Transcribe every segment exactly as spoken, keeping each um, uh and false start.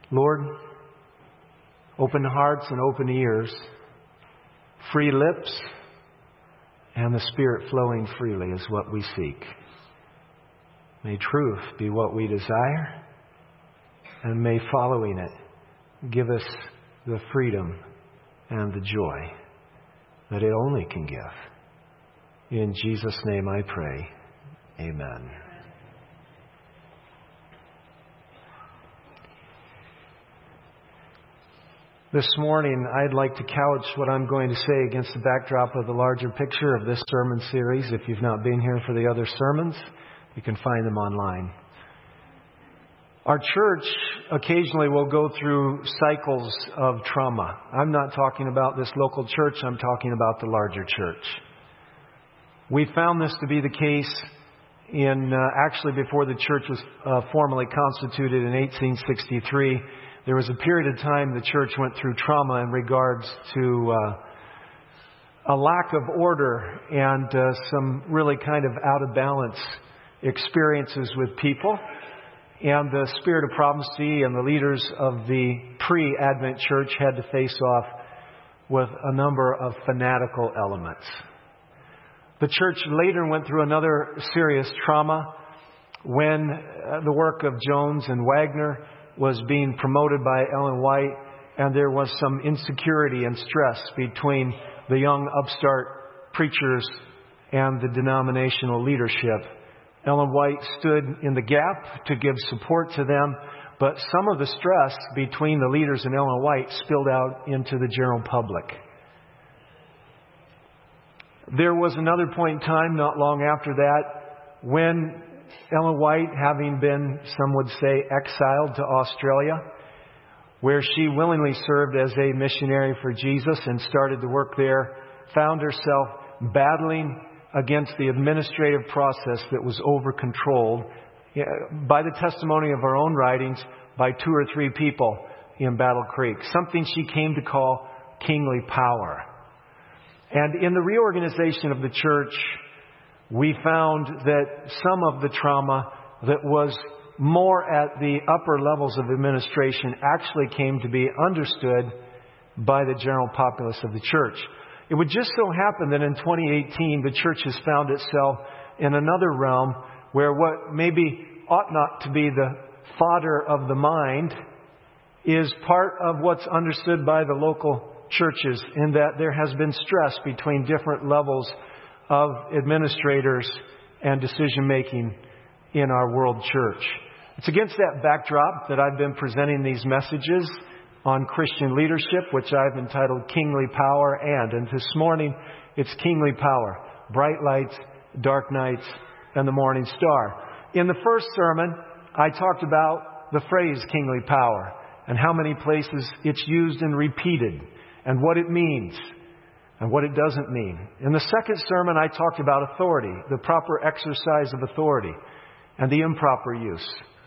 Lord, open hearts and open ears, free lips, and the Spirit flowing freely is what we seek. May truth be what we desire, and may following it give us the freedom and the joy that it only can give. In Jesus' name I pray. Amen. This morning, I'd like to couch what I'm going to say against the backdrop of the larger picture of this sermon series. If you've not been here for the other sermons, you can find them online. Our church occasionally will go through cycles of trauma. I'm not talking about this local church, I'm talking about the larger church. We found this to be the case in, uh, actually before the church was uh, formally constituted in eighteen sixty-three. There was a period of time the church went through trauma in regards to uh, a lack of order and uh, some really kind of out of balance experiences with people. And the spirit of prophecy and the leaders of the pre-Advent church had to face off with a number of fanatical elements. The church later went through another serious trauma when uh, the work of Jones and Wagner was being promoted by Ellen White, and there was some insecurity and stress between the young upstart preachers and the denominational leadership. Ellen White stood in the gap to give support to them, but some of the stress between the leaders and Ellen White spilled out into the general public. There was another point in time, not long after that, when Ellen White, having been, some would say, exiled to Australia, where she willingly served as a missionary for Jesus and started to work there, found herself battling against the administrative process that was over-controlled, by the testimony of her own writings, by two or three people in Battle Creek. Something she came to call kingly power. And in the reorganization of the church, we found that some of the trauma that was more at the upper levels of administration actually came to be understood by the general populace of the church. It would just so happen that in twenty eighteen, the church has found itself in another realm where what maybe ought not to be the fodder of the mind is part of what's understood by the local churches, in that there has been stress between different levels of administrators and decision making in our world church. It's against that backdrop that I've been presenting these messages on Christian leadership, which I've entitled Kingly Power and. And this morning, it's Kingly Power, bright lights, dark nights, and the morning star. In the first sermon, I talked about the phrase kingly power and how many places it's used and repeated and what it means and what it doesn't mean. In the second sermon, I talked about authority, the proper exercise of authority, and the improper use.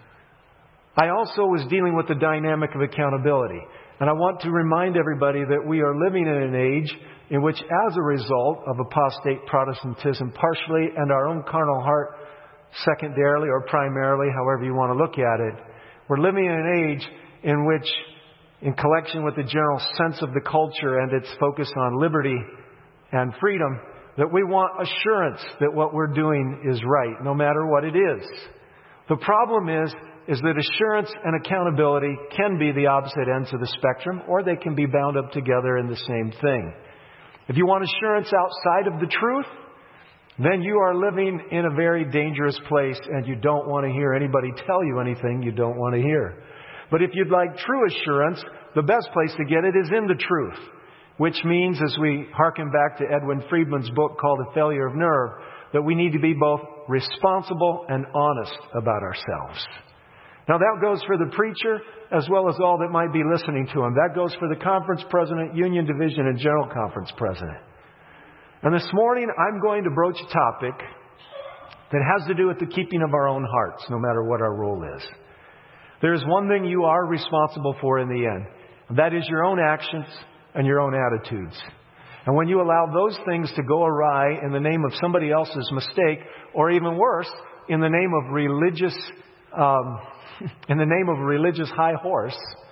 I also was dealing with the dynamic of accountability. And I want to remind everybody that we are living in an age in which, as a result of apostate Protestantism partially and our own carnal heart secondarily or primarily, however you want to look at it, we're living in an age in which, in collection with the general sense of the culture and its focus on liberty and freedom, that we want assurance that what we're doing is right, no matter what it is. The problem is, is that assurance and accountability can be the opposite ends of the spectrum, or they can be bound up together in the same thing. If you want assurance outside of the truth, then you are living in a very dangerous place, and you don't want to hear anybody tell you anything you don't want to hear. But if you'd like true assurance, the best place to get it is in the truth, which means, as we hearken back to Edwin Friedman's book called A Failure of Nerve, that we need to be both responsible and honest about ourselves. Now that goes for the preacher as well as all that might be listening to him. That goes for the conference president, union division, and general conference president. And this morning I'm going to broach a topic that has to do with the keeping of our own hearts, no matter what our role is. There is one thing you are responsible for in the end, and that is your own actions and your own attitudes. And when you allow those things to go awry in the name of somebody else's mistake, or even worse, in the name of religious, um, in the name of a religious high horse,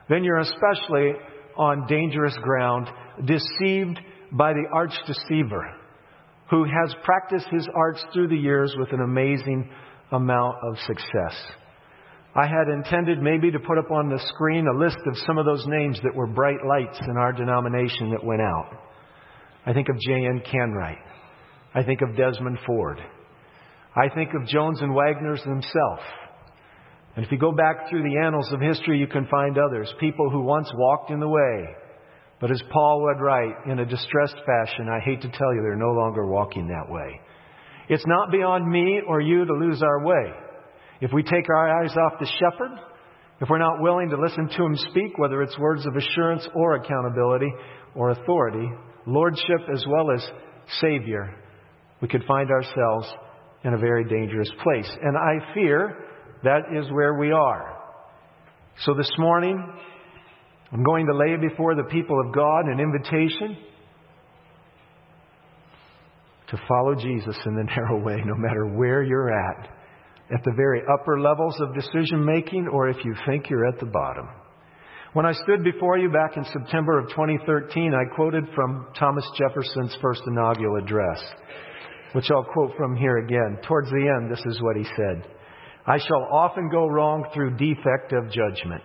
then you're especially on dangerous ground, deceived by the arch deceiver, who has practiced his arts through the years with an amazing amount of success. I had intended maybe to put up on the screen a list of some of those names that were bright lights in our denomination that went out. I think of J N Canright. I think of Desmond Ford. I think of Jones and Wagner's himself. And if you go back through the annals of history, you can find others, people who once walked in the way. But as Paul would write, in a distressed fashion, I hate to tell you, they're no longer walking that way. It's not beyond me or you to lose our way. If we take our eyes off the shepherd, if we're not willing to listen to him speak, whether it's words of assurance or accountability or authority, lordship as well as Savior, we could find ourselves in a very dangerous place. And I fear that is where we are. So this morning, I'm going to lay before the people of God an invitation to follow Jesus in the narrow way, no matter where you're at, at the very upper levels of decision making, or if you think you're at the bottom. When I stood before you back in September of twenty thirteen, I quoted from Thomas Jefferson's first inaugural address, which I'll quote from here again. Towards the end, this is what he said: "I shall often go wrong through defect of judgment."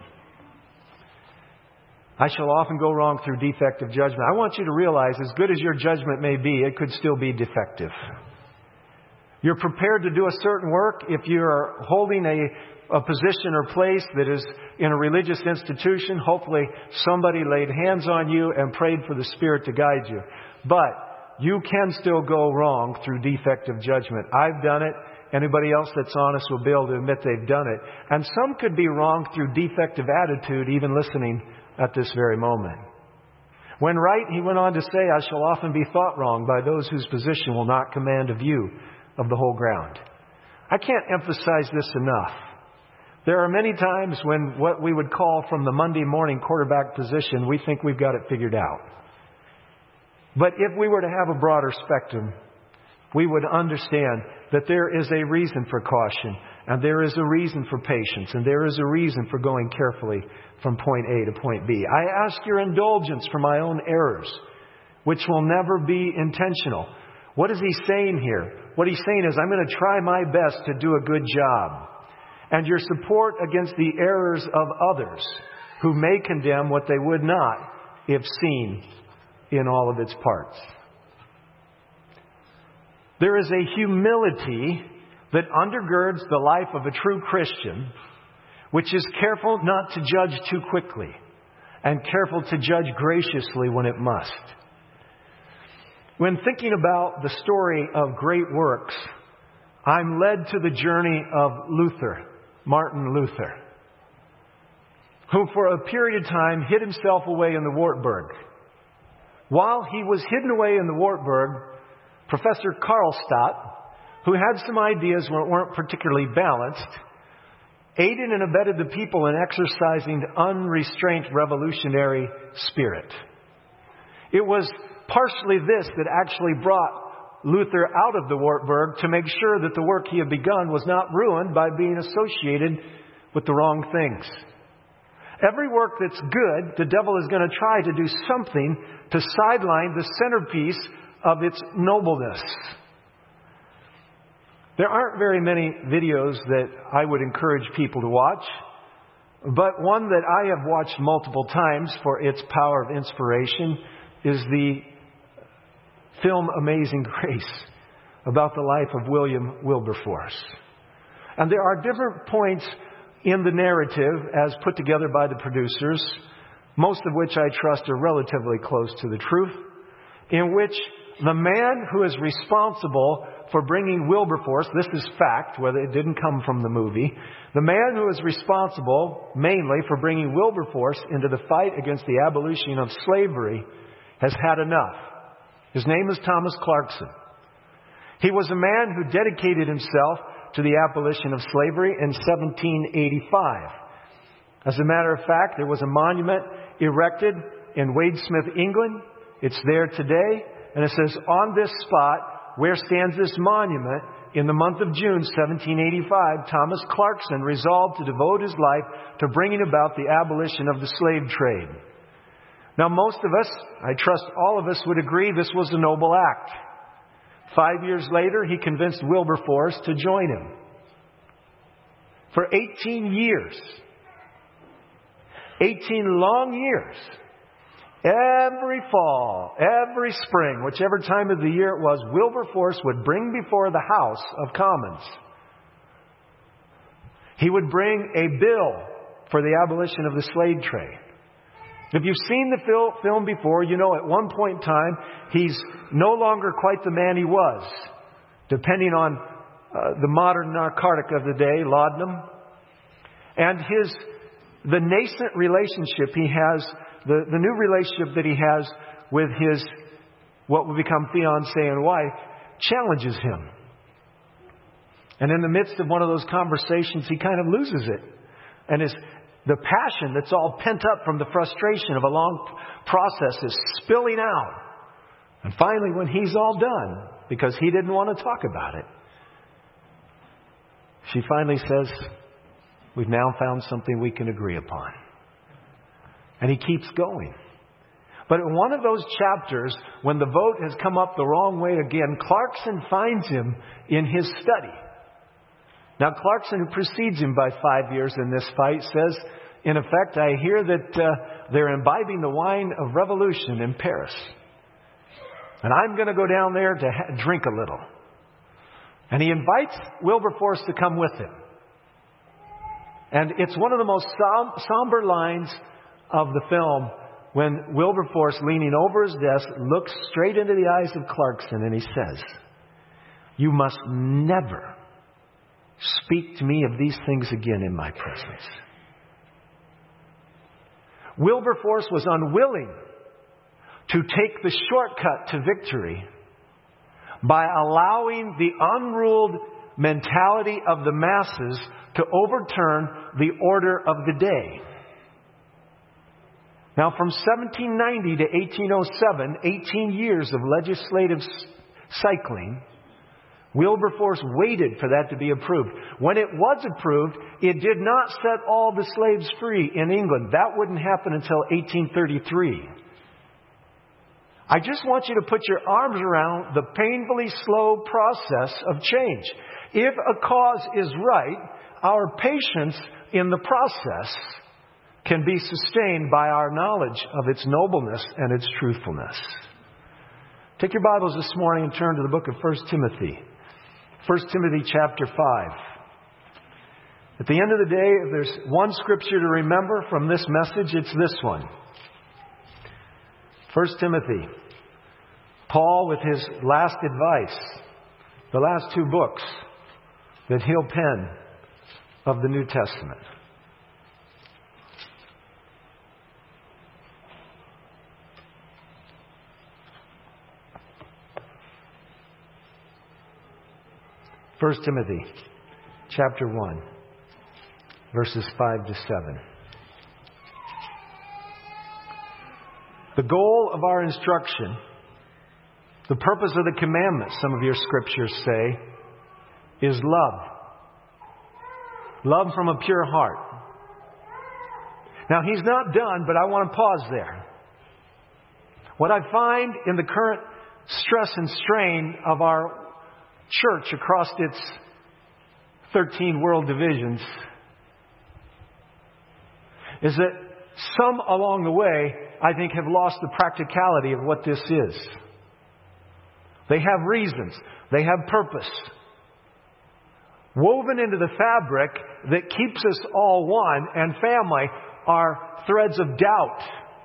I shall often go wrong through defect of judgment. I want you to realize, as good as your judgment may be, it could still be defective. You're prepared to do a certain work if you're holding a, a position or place that is in a religious institution. Hopefully somebody laid hands on you and prayed for the Spirit to guide you. But you can still go wrong through defect of judgment. I've done it. Anybody else that's honest will be able to admit they've done it. And some could be wrong through defective attitude, even listening at this very moment. When right, he went on to say, "I shall often be thought wrong by those whose position will not command a view of the whole ground." I can't emphasize this enough. There are many times when what we would call from the Monday morning quarterback position, we think we've got it figured out. But if we were to have a broader spectrum, we would understand that there is a reason for caution, and there is a reason for patience, and there is a reason for going carefully from point A to point B. I ask your indulgence for my own errors, which will never be intentional. What is he saying here? What he's saying is, I'm going to try my best to do a good job. And your support against the errors of others who may condemn what they would not if seen in all of its parts. There is a humility that undergirds the life of a true Christian, which is careful not to judge too quickly and careful to judge graciously when it must. When thinking about the story of great works, I'm led to the journey of Luther, Martin Luther, who for a period of time hid himself away in the Wartburg. While he was hidden away in the Wartburg, Professor Karlstadt, who had some ideas that weren't particularly balanced, aided and abetted the people in exercising unrestrained revolutionary spirit. It was partially this that actually brought Luther out of the Wartburg, to make sure that the work he had begun was not ruined by being associated with the wrong things. Every work that's good, the devil is going to try to do something to sideline the centerpiece of its nobleness. There aren't very many videos that I would encourage people to watch, but one that I have watched multiple times for its power of inspiration is the film Amazing Grace, about the life of William Wilberforce. And there are different points in the narrative as put together by the producers, most of which I trust are relatively close to the truth, in which the man who is responsible for bringing Wilberforce, this is fact, whether it didn't come from the movie, the man who is responsible mainly for bringing Wilberforce into the fight against the abolition of slavery has had enough. His name is Thomas Clarkson. He was a man who dedicated himself to the abolition of slavery in seventeen eighty-five. As a matter of fact, there was a monument erected in Wadesmith, England. It's there today. And it says, on this spot, where stands this monument, in the month of June seventeen eighty-five, Thomas Clarkson resolved to devote his life to bringing about the abolition of the slave trade. Now, most of us, I trust all of us, would agree this was a noble act. Five years later, he convinced Wilberforce to join him. For eighteen years, eighteen long years, every fall, every spring, whichever time of the year it was, Wilberforce would bring before the House of Commons. He would bring a bill for the abolition of the slave trade. If you've seen the film before, you know at one point in time, he's no longer quite the man he was, depending on uh, the modern narcotic of the day, laudanum. And his the nascent relationship he has, the, the new relationship that he has with his, what will become fiancé and wife, challenges him. And in the midst of one of those conversations, he kind of loses it. And his The passion that's all pent up from the frustration of a long process is spilling out. And finally, when he's all done, because he didn't want to talk about it, she finally says, "We've now found something we can agree upon." And he keeps going. But in one of those chapters, when the vote has come up the wrong way again, Clarkson finds him in his study. Now, Clarkson, who precedes him by five years in this fight, says, in effect, "I hear that uh, they're imbibing the wine of revolution in Paris. And I'm going to go down there to ha- drink a little." And he invites Wilberforce to come with him. And it's one of the most som- somber lines of the film when Wilberforce, leaning over his desk, looks straight into the eyes of Clarkson and he says, "You must never speak to me of these things again in my presence." Wilberforce was unwilling to take the shortcut to victory by allowing the unruled mentality of the masses to overturn the order of the day. Now, from seventeen ninety to eighteen oh seven, eighteen years of legislative cycling, Wilberforce waited for that to be approved. When it was approved, it did not set all the slaves free in England. That wouldn't happen until eighteen thirty-three. I just want you to put your arms around the painfully slow process of change. If a cause is right, our patience in the process can be sustained by our knowledge of its nobleness and its truthfulness. Take your Bibles this morning and turn to the book of First Timothy. First Timothy chapter five. At the end of the day, if there's one scripture to remember from this message, it's this one. First Timothy. Paul with his last advice, the last two books that he'll pen of the New Testament. First Timothy chapter one, verses five to seven. The goal of our instruction, the purpose of the commandments, some of your scriptures say, is love. Love from a pure heart. Now, he's not done, but I want to pause there. What I find in the current stress and strain of our church across its thirteen world divisions is that some along the way, I think, have lost the practicality of what this is. They have reasons. They have purpose. Woven into the fabric that keeps us all one and family are threads of doubt,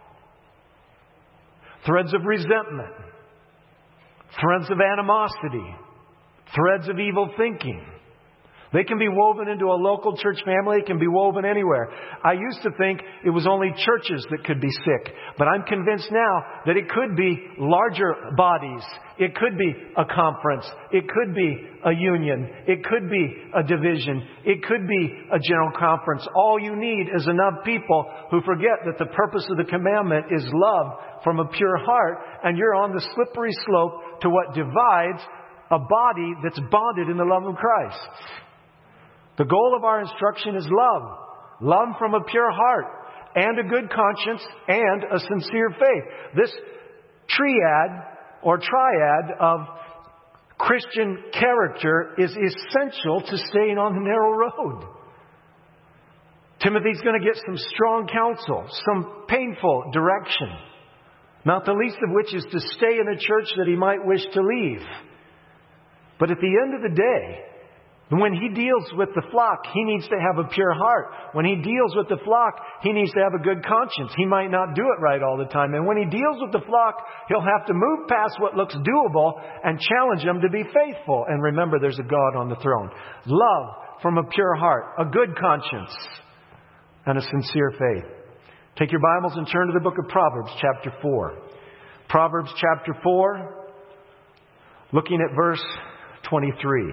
threads of resentment, threads of animosity, threads of evil thinking. They can be woven into a local church family. It can be woven anywhere. I used to think it was only churches that could be sick. But I'm convinced now that it could be larger bodies. It could be a conference. It could be a union. It could be a division. It could be a general conference. All you need is enough people who forget that the purpose of the commandment is love from a pure heart. And you're on the slippery slope to what divides a body that's bonded in the love of Christ. The goal of our instruction is love. Love from a pure heart and a good conscience and a sincere faith. This triad or triad of Christian character is essential to staying on the narrow road. Timothy's going to get some strong counsel, some painful direction, not the least of which is to stay in a church that he might wish to leave. But at the end of the day, when he deals with the flock, he needs to have a pure heart. When he deals with the flock, he needs to have a good conscience. He might not do it right all the time. And when he deals with the flock, he'll have to move past what looks doable and challenge them to be faithful. And remember, there's a God on the throne. Love from a pure heart, a good conscience, and a sincere faith. Take your Bibles and turn to the book of Proverbs, chapter four. Proverbs, chapter four, looking at verse twenty-three.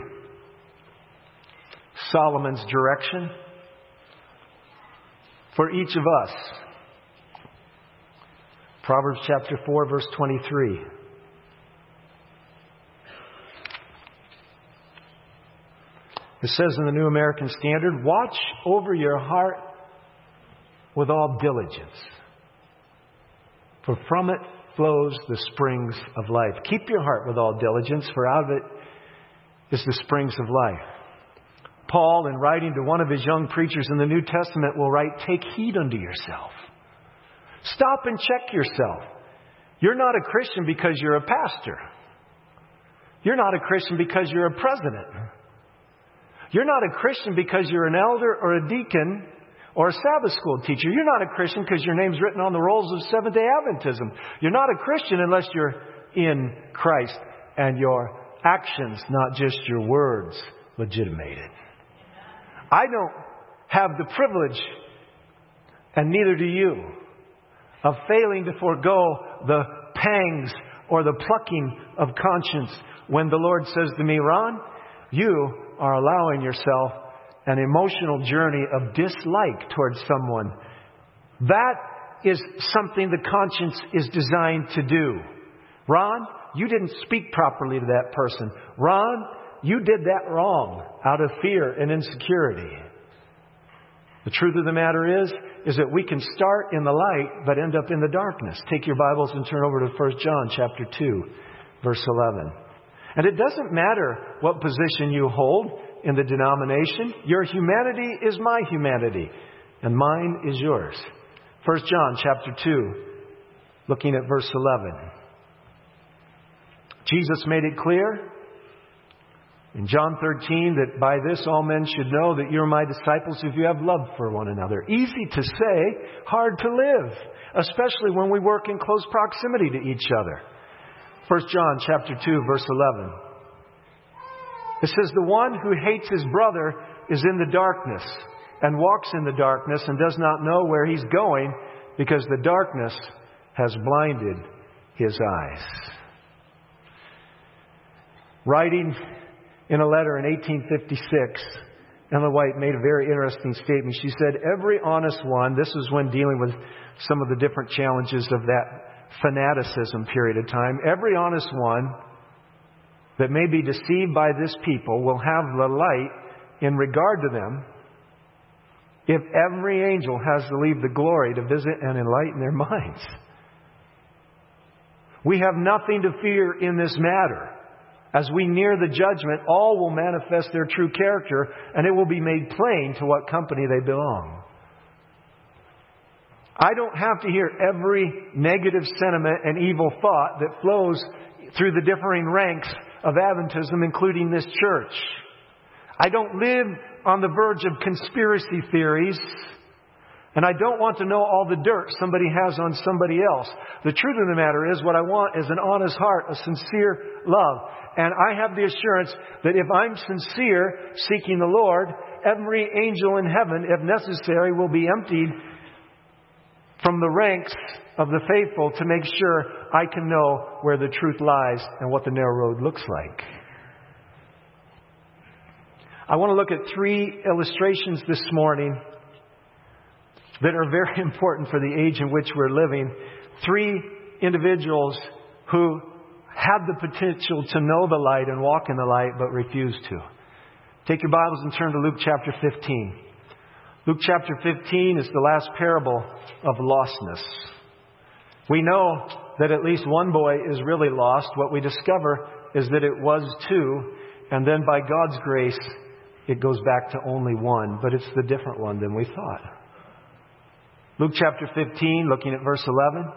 Solomon's direction for each of us. Proverbs chapter four, verse twenty-three. It says in the New American Standard, watch over your heart with all diligence, for from it flows the springs of life. Keep your heart with all diligence, for out of it is the springs of life. Paul, in writing to one of his young preachers in the New Testament, will write, take heed unto yourself. Stop and check yourself. You're not a Christian because you're a pastor. You're not a Christian because you're a president. You're not a Christian because you're an elder or a deacon or a Sabbath school teacher. You're not a Christian because your name's written on the rolls of Seventh-day Adventism. You're not a Christian unless you're in Christ and your actions, not just your words, legitimated. I don't have the privilege, and neither do you, of failing to forego the pangs or the plucking of conscience when the Lord says to me, Ron, you are allowing yourself an emotional journey of dislike towards someone. That is something the conscience is designed to do. Ron, you didn't speak properly to that person. Ron, you did that wrong out of fear and insecurity. The truth of the matter is, is that we can start in the light but end up in the darkness. Take your Bibles and turn over to First John chapter two, verse eleven. And it doesn't matter what position you hold in the denomination. Your humanity is my humanity, and mine is yours. First John chapter two, looking at verse eleven. Jesus made it clear in John thirteen that by this all men should know that you're my disciples if you have love for one another. Easy to say, hard to live, especially when we work in close proximity to each other. First John chapter two, verse eleven. It says, the one who hates his brother is in the darkness and walks in the darkness and does not know where he's going because the darkness has blinded his eyes. Writing in a letter in eighteen fifty-six, Ellen White made a very interesting statement. She said, every honest one, this is when dealing with some of the different challenges of that fanaticism period of time, every honest one that may be deceived by this people will have the light in regard to them if every angel has to leave the glory to visit and enlighten their minds. We have nothing to fear in this matter. As we near the judgment, all will manifest their true character, and it will be made plain to what company they belong. I don't have to hear every negative sentiment and evil thought that flows through the differing ranks of Adventism, including this church. I don't live on the verge of conspiracy theories, and I don't want to know all the dirt somebody has on somebody else. The truth of the matter is, what I want is an honest heart, a sincere love. And I have the assurance that if I'm sincere, seeking the Lord, every angel in heaven, if necessary, will be emptied from the ranks of the faithful to make sure I can know where the truth lies and what the narrow road looks like. I want to look at three illustrations this morning that are very important for the age in which we're living. Three individuals who had the potential to know the light and walk in the light, but refused to. Take your Bibles and turn to Luke chapter fifteen. Luke chapter fifteen is the last parable of lostness. We know that at least one boy is really lost. What we discover is that it was two, and then by God's grace, it goes back to only one, but it's the different one than we thought. Luke chapter fifteen, looking at verse eleven.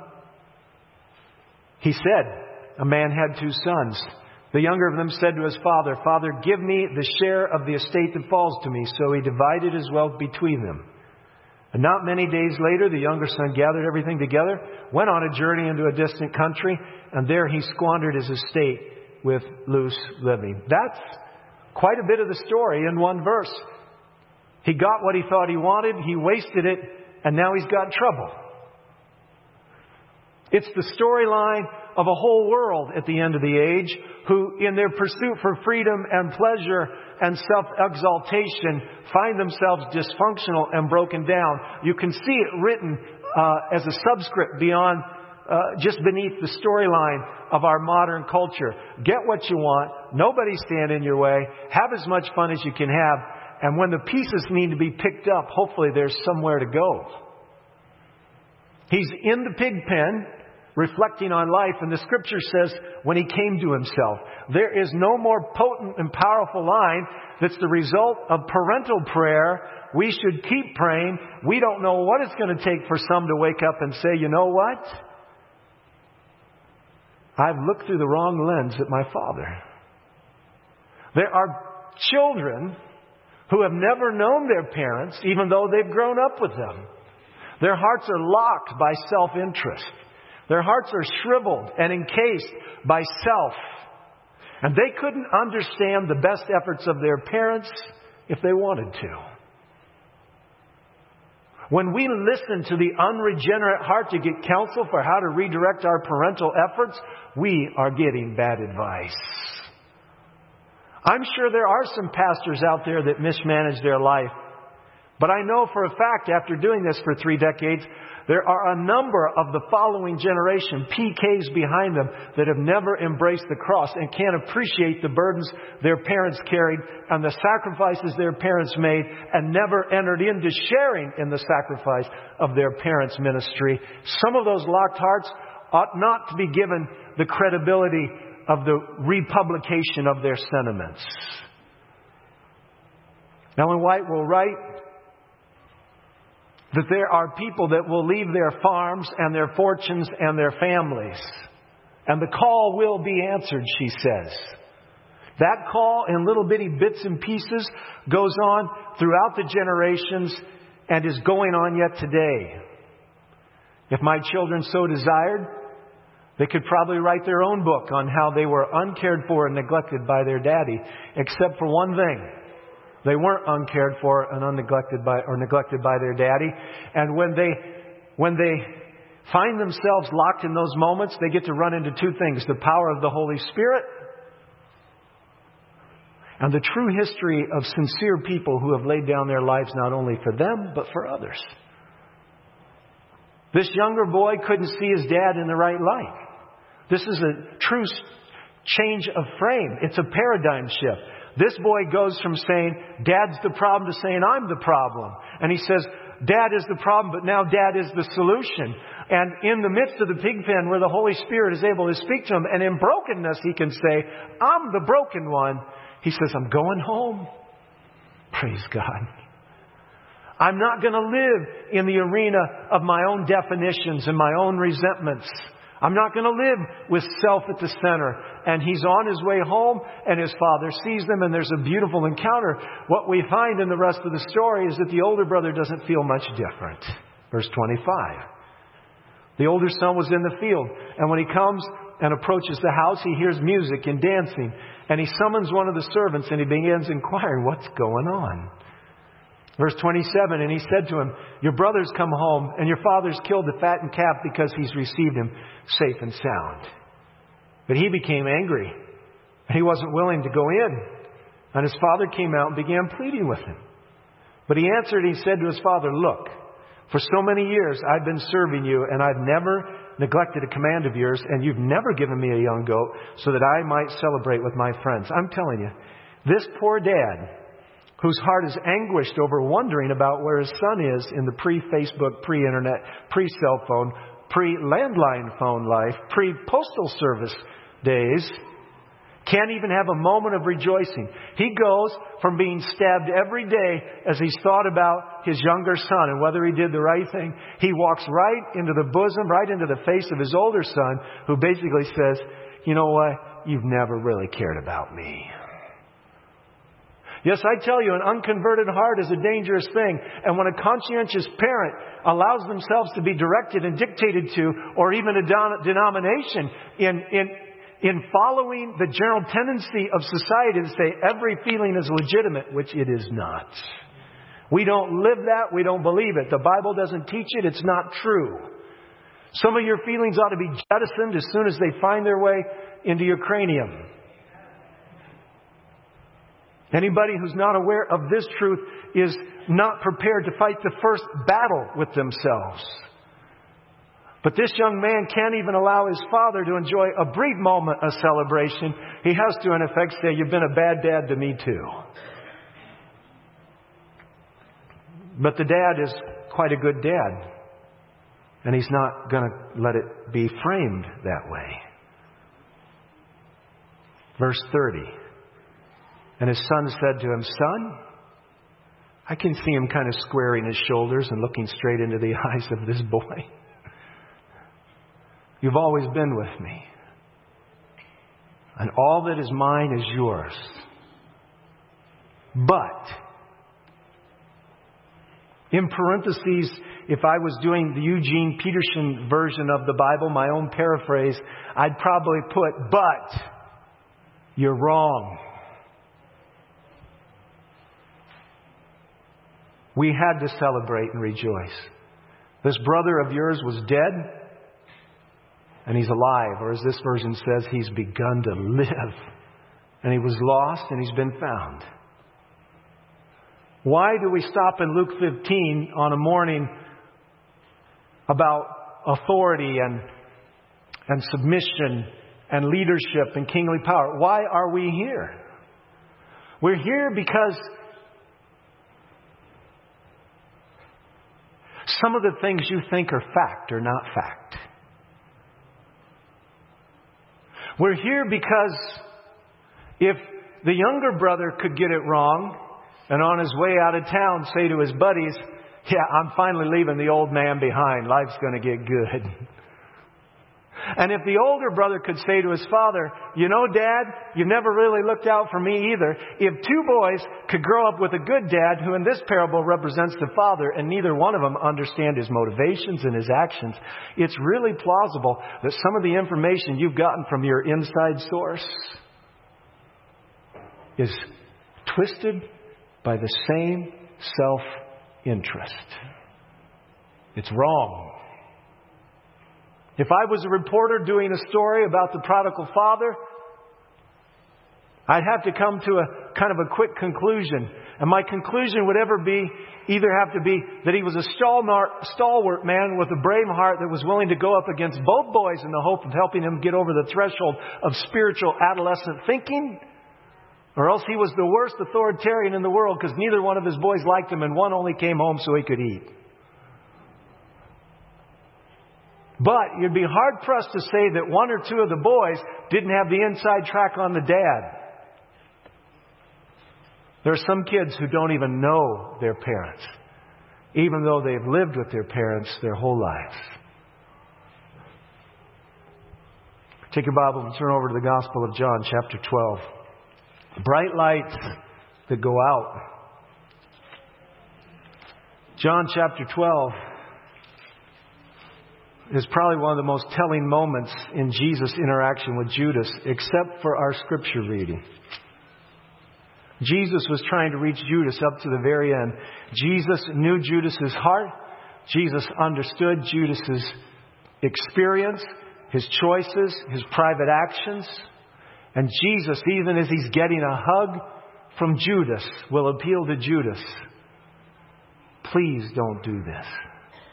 He said, a man had two sons. The younger of them said to his father, Father, give me the share of the estate that falls to me. So he divided his wealth between them. And not many days later, the younger son gathered everything together, went on a journey into a distant country, and there he squandered his estate with loose living. That's quite a bit of the story in one verse. He got what he thought he wanted, he wasted it, and now he's got trouble. It's the storyline of a whole world at the end of the age who, in their pursuit for freedom and pleasure and self-exaltation, find themselves dysfunctional and broken down. You can see it written uh, as a subscript beyond, uh, just beneath the storyline of our modern culture. Get what you want. Nobody stand in your way. Have as much fun as you can have. And when the pieces need to be picked up, hopefully there's somewhere to go. He's in the pig pen, reflecting on life, and the Scripture says when he came to himself. There is no more potent and powerful line that's the result of parental prayer. We should keep praying. We don't know what it's going to take for some to wake up and say, you know what? I've looked through the wrong lens at my father. There are children who have never known their parents, even though they've grown up with them. Their hearts are locked by self-interest. Their hearts are shriveled and encased by self. And they couldn't understand the best efforts of their parents if they wanted to. When we listen to the unregenerate heart to get counsel for how to redirect our parental efforts, we are getting bad advice. I'm sure there are some pastors out there that mismanage their life. But I know for a fact, after doing this for three decades, there are a number of the following generation, P Ks behind them, that have never embraced the cross and can't appreciate the burdens their parents carried and the sacrifices their parents made and never entered into sharing in the sacrifice of their parents' ministry. Some of those locked hearts ought not to be given the credibility of the republication of their sentiments. Ellen White will write that there are people that will leave their farms and their fortunes and their families. And the call will be answered, she says. That call in little bitty bits and pieces goes on throughout the generations and is going on yet today. If my children so desired, they could probably write their own book on how they were uncared for and neglected by their daddy, except for one thing. They weren't uncared for and unneglected by or neglected by their daddy. And when they when they find themselves locked in those moments, they get to run into two things: the power of the Holy Spirit and the true history of sincere people who have laid down their lives not only for them, but for others. This younger boy couldn't see his dad in the right light. This is a true change of frame. It's a paradigm shift. This boy goes from saying, Dad's the problem, to saying, I'm the problem. And he says, Dad is the problem, but now Dad is the solution. And in the midst of the pig pen where the Holy Spirit is able to speak to him, and in brokenness he can say, I'm the broken one. He says, I'm going home. Praise God. I'm not going to live in the arena of my own definitions and my own resentments. I'm not going to live with self at the center. And he's on his way home, and his father sees them, and there's a beautiful encounter. What we find in the rest of the story is that the older brother doesn't feel much different. Verse twenty-five. The older son was in the field, and when he comes and approaches the house, he hears music and dancing. And he summons one of the servants, and he begins inquiring, what's going on? Verse twenty-seven, and he said to him, your brother's come home, and your father's killed the fattened calf because he's received him safe and sound. But he became angry, and he wasn't willing to go in. And his father came out and began pleading with him. But he answered, and he said to his father, look, For so many years I've been serving you, and I've never neglected a command of yours, and you've never given me a young goat so that I might celebrate with my friends. I'm telling you, this poor dad, whose heart is anguished over wondering about where his son is in the pre-Facebook, pre-internet, pre-cell phone, pre-landline phone life, pre-postal service days, can't even have a moment of rejoicing. He goes from being stabbed every day as he's thought about his younger son and whether he did the right thing. He walks right into the bosom, right into the face of his older son, who basically says, you know what? You've never really cared about me. Yes, I tell you, an unconverted heart is a dangerous thing. And when a conscientious parent allows themselves to be directed and dictated to, or even a don- denomination in, in, in following the general tendency of society to say every feeling is legitimate, which it is not. We don't live that. We don't believe it. The Bible doesn't teach it. It's not true. Some of your feelings ought to be jettisoned as soon as they find their way into your cranium. Anybody who's not aware of this truth is not prepared to fight the first battle with themselves. But this young man can't even allow his father to enjoy a brief moment of celebration. He has to, in effect, say, you've been a bad dad to me too. But the dad is quite a good dad. And he's not going to let it be framed that way. Verse thirty. And his son said to him, Son, I can see him kind of squaring his shoulders and looking straight into the eyes of this boy. You've always been with me. And all that is mine is yours. But, in parentheses, if I was doing the Eugene Peterson version of the Bible, my own paraphrase, I'd probably put, but you're wrong. We had to celebrate and rejoice. This brother of yours was dead, and he's alive. Or as this version says, he's begun to live. And he was lost, and he's been found. Why do we stop in Luke fifteen on a morning about authority and, and submission and leadership and kingly power? Why are we here? We're here because some of the things you think are fact are not fact. We're here because if the younger brother could get it wrong and on his way out of town say to his buddies, yeah, I'm finally leaving the old man behind. Life's going to get good. And if the older brother could say to his father, you know, Dad, you've never really looked out for me either. If two boys could grow up with a good dad, who in this parable represents the father, and neither one of them understand his motivations and his actions, it's really plausible that some of the information you've gotten from your inside source is twisted by the same self-interest. It's wrong. If I was a reporter doing a story about the prodigal father, I'd have to come to a kind of a quick conclusion. And my conclusion would ever be, either have to be that he was a stalwart man with a brave heart that was willing to go up against both boys in the hope of helping him get over the threshold of spiritual adolescent thinking, or else he was the worst authoritarian in the world because neither one of his boys liked him and one only came home so he could eat. But you'd be hard-pressed to say that one or two of the boys didn't have the inside track on the dad. There are some kids who don't even know their parents, even though they've lived with their parents their whole lives. Take your Bible and turn over to the Gospel of John, chapter twelve. Bright lights that go out. John chapter twelve is probably one of the most telling moments in Jesus' interaction with Judas, except for our scripture reading. Jesus was trying to reach Judas up to the very end. Jesus knew Judas's heart. Jesus understood Judas's experience, his choices, his private actions. And Jesus, even as he's getting a hug from Judas, will appeal to Judas. Please don't do this.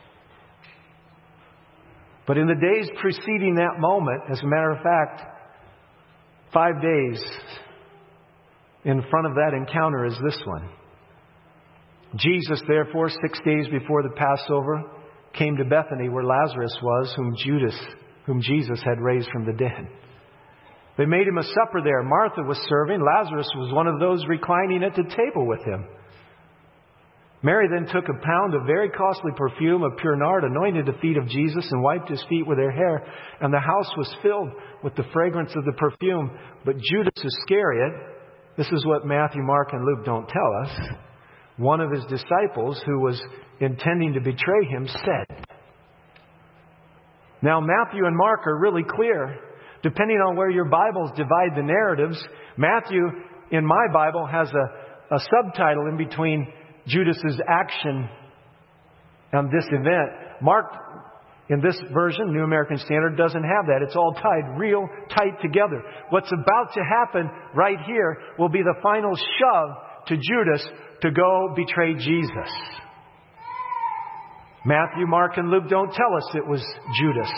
But in the days preceding that moment, as a matter of fact, five days in front of that encounter is this one. Jesus, therefore, six days before the Passover, came to Bethany where Lazarus was, whom Judas, whom Jesus had raised from the dead. They made him a supper there. Martha was serving. Lazarus was one of those reclining at the table with him. Mary then took a pound of very costly perfume of pure nard, anointed the feet of Jesus, and wiped his feet with her hair. And the house was filled with the fragrance of the perfume. But Judas Iscariot, this is what Matthew, Mark, and Luke don't tell us, one of his disciples who was intending to betray him, said. Now Matthew and Mark are really clear. Depending on where your Bibles divide the narratives, Matthew, in my Bible, has a, a subtitle in between Judas's action and this event. Mark, in this version, New American Standard, doesn't have that. It's all tied real tight together. What's about to happen right here will be the final shove to Judas to go betray Jesus. Matthew, Mark, and Luke don't tell us it was Judas.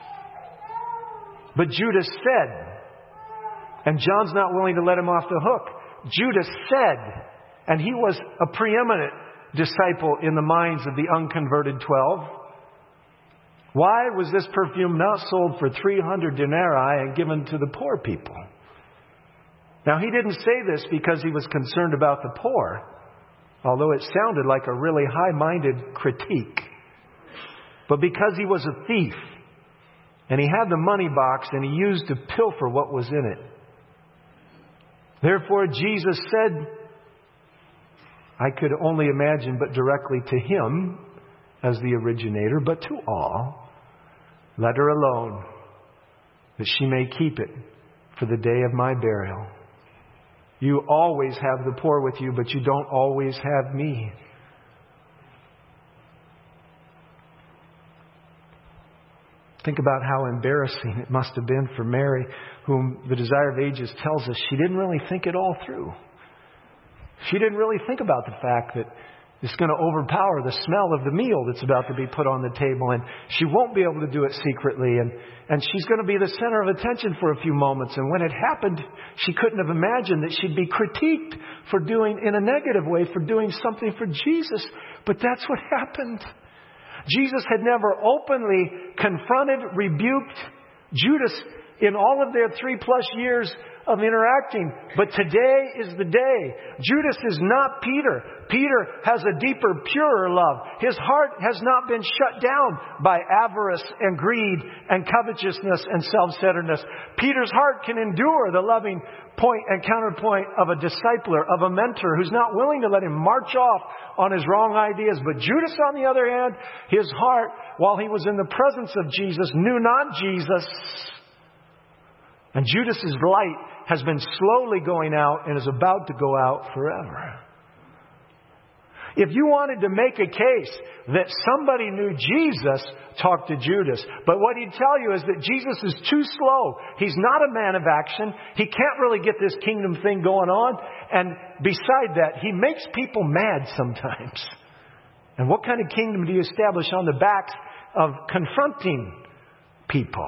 But Judas said, and John's not willing to let him off the hook. Judas said, and he was a preeminent disciple in the minds of the unconverted twelve. Why was this perfume not sold for three hundred denarii and given to the poor people? Now, he didn't say this because he was concerned about the poor, although it sounded like a really high-minded critique, but because he was a thief. And he had the money box and he used to pilfer what was in it. Therefore, Jesus said, I could only imagine, but directly to him as the originator, but to all, let her alone, that she may keep it for the day of my burial. You always have the poor with you, but you don't always have me. Think about how embarrassing it must have been for Mary, whom the Desire of Ages tells us she didn't really think it all through. She didn't really think about the fact that it's going to overpower the smell of the meal that's about to be put on the table, and she won't be able to do it secretly, and, and she's going to be the center of attention for a few moments. And when it happened, she couldn't have imagined that she'd be critiqued for doing, in a negative way, for doing something for Jesus. But that's what happened. Jesus had never openly confronted, rebuked Judas in all of their three plus years of interacting. But today is the day. Judas is not Peter. Peter has a deeper, purer love. His heart has not been shut down by avarice and greed and covetousness and self-centeredness. Peter's heart can endure the loving point and counterpoint of a discipler, of a mentor who's not willing to let him march off on his wrong ideas. But Judas, on the other hand, his heart, while he was in the presence of Jesus, knew not Jesus. And Judas's light has been slowly going out and is about to go out forever. If you wanted to make a case that somebody knew Jesus, talk to Judas. But what he'd tell you is that Jesus is too slow. He's not a man of action. He can't really get this kingdom thing going on. And beside that, he makes people mad sometimes. And what kind of kingdom do you establish on the backs of confronting people?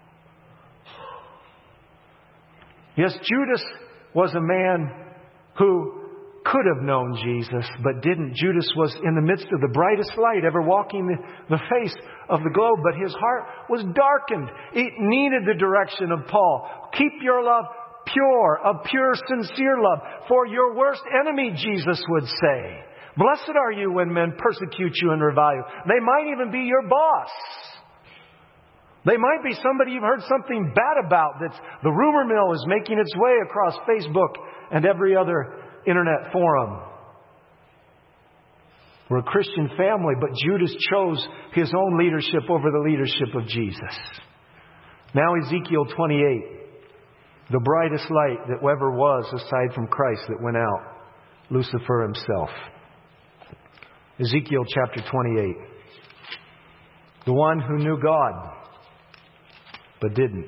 Yes, Judas was a man who could have known Jesus, but didn't. Judas was in the midst of the brightest light ever walking the, the face of the globe, but his heart was darkened. It needed the direction of Paul. Keep your love pure, a pure, sincere love for your worst enemy, Jesus would say. Blessed are you when men persecute you and revile you. They might even be your boss. They might be somebody you've heard something bad about. That's the rumor mill is making its way across Facebook and every other internet forum. We're a Christian family, but Judas chose his own leadership over the leadership of Jesus. Now Ezekiel twenty-eight, the brightest light that ever was aside from Christ that went out, Lucifer himself. Ezekiel chapter twenty-eight. The one who knew God but didn't.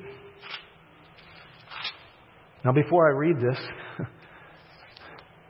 Now before I read this,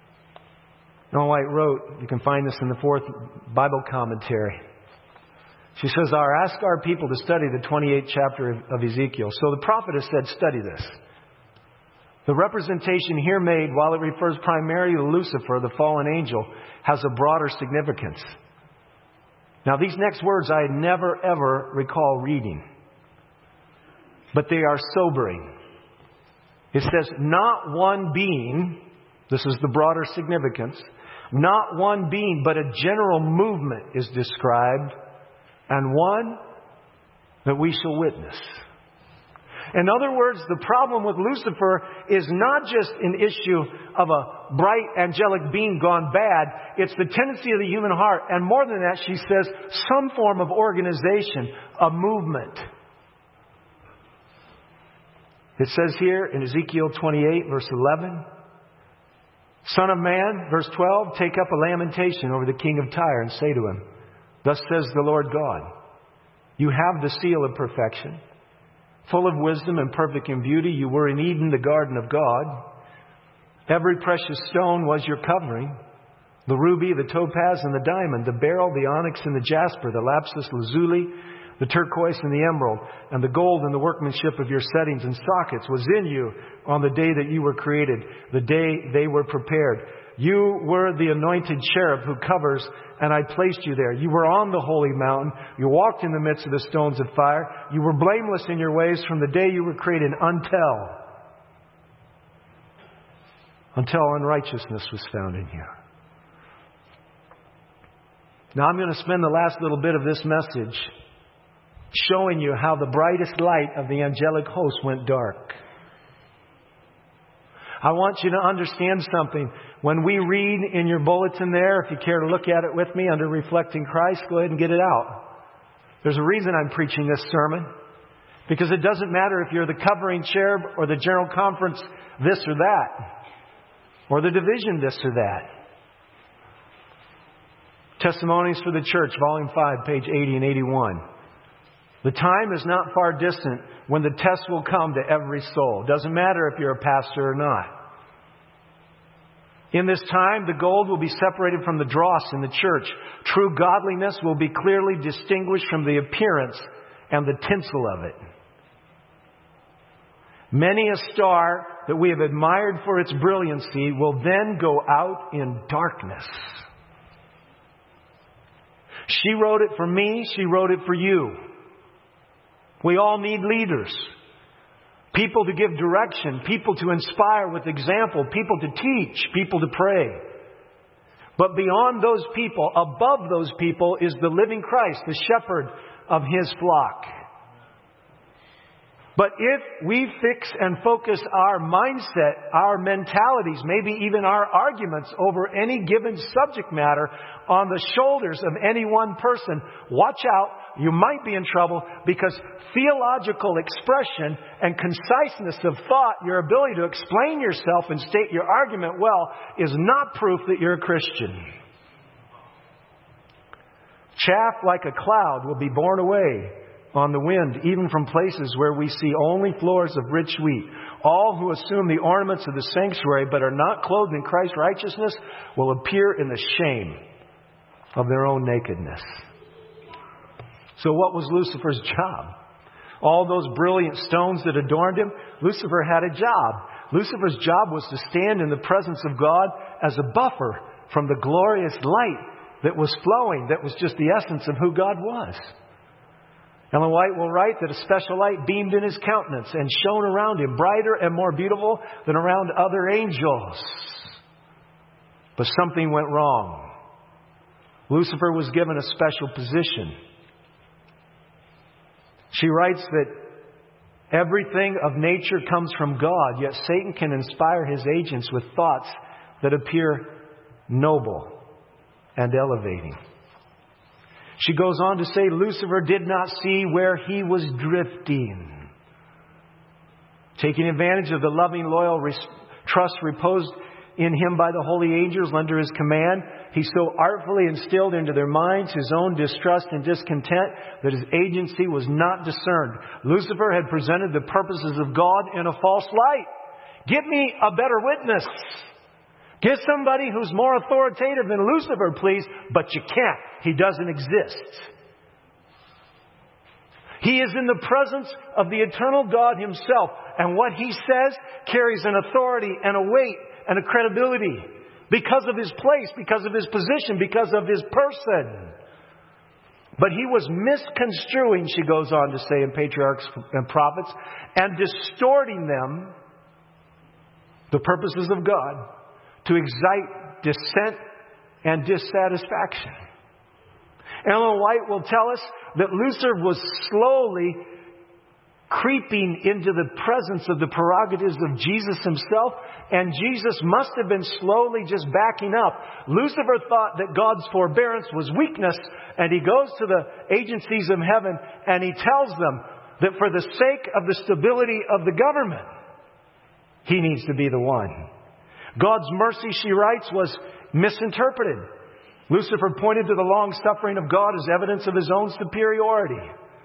Ellen White wrote, you can find this in the fourth Bible commentary. She says, "I ask our people to study the twenty-eighth chapter of Ezekiel." So the prophet has said, study this. The representation here made, while it refers primarily to Lucifer, the fallen angel, has a broader significance. Now, these next words I never, ever recall reading. But they are sobering. It says, not one being, this is the broader significance, not one being, but a general movement is described, and one that we shall witness. In other words, the problem with Lucifer is not just an issue of a bright angelic being gone bad. It's the tendency of the human heart. And more than that, she says, some form of organization, a movement. It says here in Ezekiel twenty-eight, verse eleven, "Son of man," verse twelve, "take up a lamentation over the king of Tyre and say to him, thus says the Lord God, you have the seal of perfection. Full of wisdom and perfect in beauty, you were in Eden, the garden of God. Every precious stone was your covering. The ruby, the topaz, and the diamond, the beryl, the onyx, and the jasper, the lapis lazuli, the turquoise, and the emerald, and the gold and the workmanship of your settings and sockets was in you on the day that you were created, the day they were prepared. You were the anointed cherub who covers, and I placed you there. You were on the holy mountain. You walked in the midst of the stones of fire. You were blameless in your ways from the day you were created until, until unrighteousness was found in you." Now I'm going to spend the last little bit of this message showing you how the brightest light of the angelic host went dark. I want you to understand something. When we read in your bulletin there, if you care to look at it with me under Reflecting Christ, go ahead and get it out. There's a reason I'm preaching this sermon. Because it doesn't matter if you're the covering cherub or the general conference this or that. Or the division this or that. Testimonies for the Church, Volume five, page eighty and eighty-one. The time is not far distant when the test will come to every soul. Doesn't matter if you're a pastor or not. In this time, the gold will be separated from the dross in the church. True godliness will be clearly distinguished from the appearance and the tinsel of it. Many a star that we have admired for its brilliancy will then go out in darkness. She wrote it for me. She wrote it for you. We all need leaders. People to give direction. People to inspire with example. People to teach. People to pray. But beyond those people, above those people, is the living Christ, the shepherd of His flock. But if we fix and focus our mindset, our mentalities, maybe even our arguments over any given subject matter on the shoulders of any one person, watch out, you might be in trouble, because theological expression and conciseness of thought, your ability to explain yourself and state your argument well, is not proof that you're a Christian. Chaff like a cloud will be borne away on the wind, even from places where we see only floors of rich wheat. All who assume the ornaments of the sanctuary but are not clothed in Christ's righteousness will appear in the shame of their own nakedness. So what was Lucifer's job? All those brilliant stones that adorned him, Lucifer had a job. Lucifer's job was to stand in the presence of God as a buffer from the glorious light that was flowing, that was just the essence of who God was. Ellen White will write that a special light beamed in his countenance and shone around him, brighter and more beautiful than around other angels. But something went wrong. Lucifer was given a special position. She writes that everything of nature comes from God, yet Satan can inspire his agents with thoughts that appear noble and elevating. She goes on to say Lucifer did not see where he was drifting. Taking advantage of the loving, loyal res- trust reposed in him by the holy angels under his command, he so artfully instilled into their minds his own distrust and discontent that his agency was not discerned. Lucifer had presented the purposes of God in a false light. Give me a better witness. Get somebody who's more authoritative than Lucifer, please. But you can't. He doesn't exist. He is in the presence of the eternal God Himself. And what He says carries an authority and a weight and a credibility because of His place, because of His position, because of His person. But He was misconstruing, she goes on to say in Patriarchs and Prophets, and distorting them, the purposes of God, to excite dissent and dissatisfaction. Ellen White will tell us that Lucifer was slowly creeping into the presence of the prerogatives of Jesus Himself, and Jesus must have been slowly just backing up. Lucifer thought that God's forbearance was weakness, and he goes to the agencies of heaven and he tells them that for the sake of the stability of the government, he needs to be the one. God's mercy, she writes, was misinterpreted. Lucifer pointed to the long-suffering of God as evidence of his own superiority.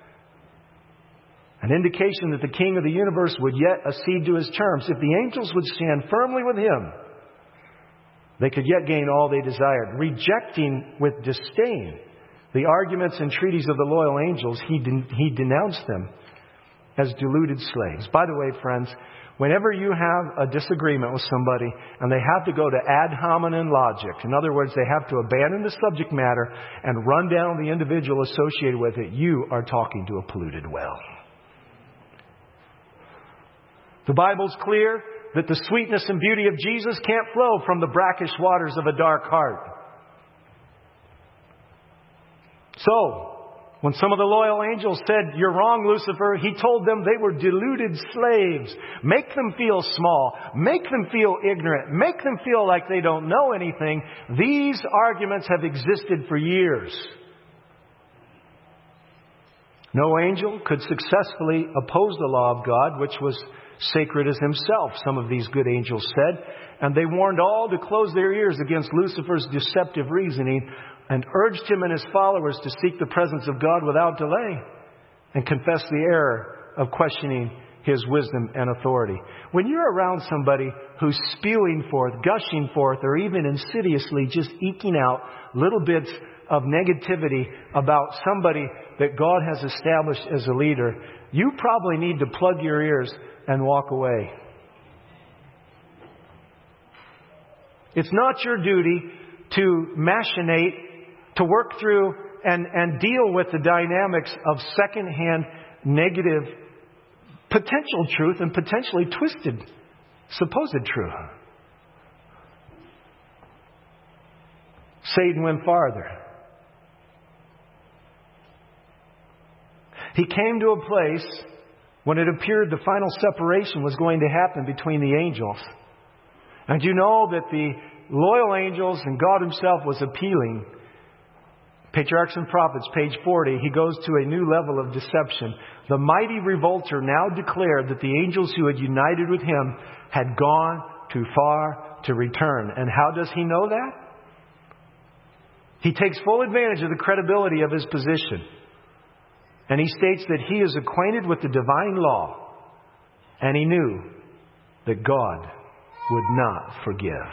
An indication that the King of the universe would yet accede to His terms. If the angels would stand firmly with Him, they could yet gain all they desired. Rejecting with disdain the arguments and treaties of the loyal angels, he, de- he denounced them as deluded slaves. By the way, friends, whenever you have a disagreement with somebody and they have to go to ad hominem logic, in other words, they have to abandon the subject matter and run down the individual associated with it, you are talking to a polluted well. The Bible's clear that the sweetness and beauty of Jesus can't flow from the brackish waters of a dark heart. So, when some of the loyal angels said, "You're wrong, Lucifer," He told them they were deluded slaves. Make them feel small. Make them feel ignorant. Make them feel like they don't know anything. These arguments have existed for years. No angel could successfully oppose the law of God, which was sacred as Himself, some of these good angels said. And they warned all to close their ears against Lucifer's deceptive reasoning and urged him and his followers to seek the presence of God without delay and confess the error of questioning His wisdom and authority. When you're around somebody who's spewing forth, gushing forth, or even insidiously just eking out little bits of negativity about somebody that God has established as a leader, you probably need to plug your ears and walk away. It's not your duty to machinate, to work through and, and deal with the dynamics of secondhand negative potential truth and potentially twisted supposed truth. Satan went farther. He came to a place when it appeared the final separation was going to happen between the angels. And you know that the loyal angels and God Himself was appealing. Patriarchs and Prophets, page forty, he goes to a new level of deception. The mighty revolter now declared that the angels who had united with him had gone too far to return. And how does he know that? He takes full advantage of the credibility of his position. And he states that he is acquainted with the divine law. And he knew that God would not forgive.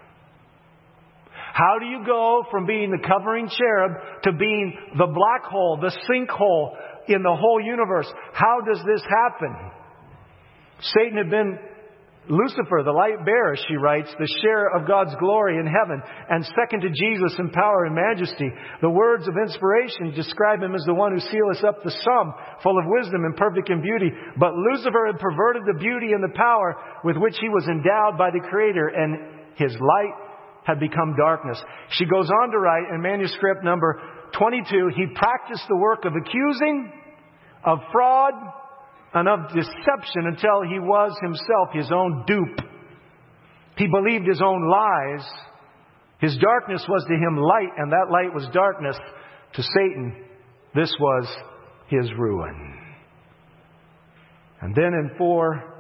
How do you go from being the covering cherub to being the black hole, the sinkhole in the whole universe? How does this happen? Satan had been Lucifer, the light bearer, she writes, the share of God's glory in heaven, and second to Jesus in power and majesty. The words of inspiration describe him as the one who sealeth up the sum, full of wisdom and perfect in beauty. But Lucifer had perverted the beauty and the power with which he was endowed by the Creator, and his light had become darkness. She goes on to write in manuscript number twenty-two, he practiced the work of accusing, of fraud, and of deception until he was himself his own dupe. He believed his own lies. His darkness was to him light, and that light was darkness. To Satan, this was his ruin. And then in four,